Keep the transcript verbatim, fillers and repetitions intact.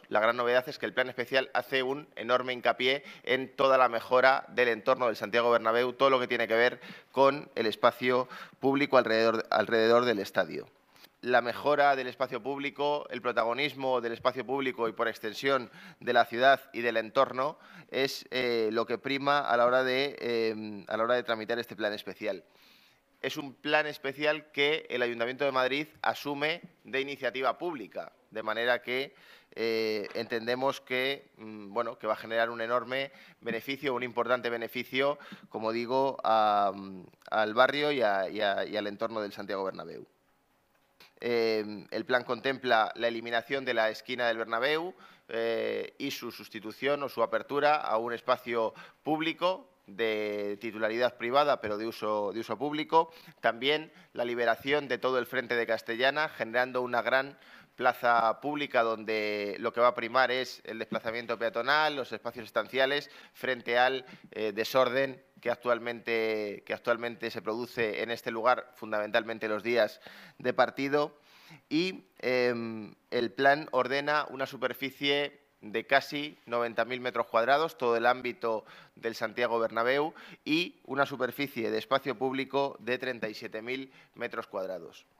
la gran novedad es que el plan especial hace un enorme hincapié en toda la mejora del entorno del Santiago Bernabéu, todo lo que tiene que ver con el espacio público alrededor, alrededor del estadio. La mejora del espacio público, el protagonismo del espacio público y, por extensión, de la ciudad y del entorno es eh, lo que prima a la hora de, eh, a la hora de tramitar este plan especial. Es un plan especial que el Ayuntamiento de Madrid asume de iniciativa pública, de manera que eh, entendemos que, mmm, bueno, que va a generar un enorme beneficio, un importante beneficio, como digo, a, al barrio y, a, y, a, y al entorno del Santiago Bernabéu. Eh, el plan contempla la eliminación de la esquina del Bernabéu eh, y su sustitución o su apertura a un espacio público de titularidad privada, pero de uso, de uso público. También la liberación de todo el frente de Castellana, generando una gran plaza pública donde lo que va a primar es el desplazamiento peatonal, los espacios estanciales, frente al eh, desorden que actualmente, que actualmente se produce en este lugar, fundamentalmente los días de partido. Y eh, el plan ordena una superficie de casi noventa mil metros cuadrados, todo el ámbito del Santiago Bernabéu, y una superficie de espacio público de treinta y siete mil metros cuadrados.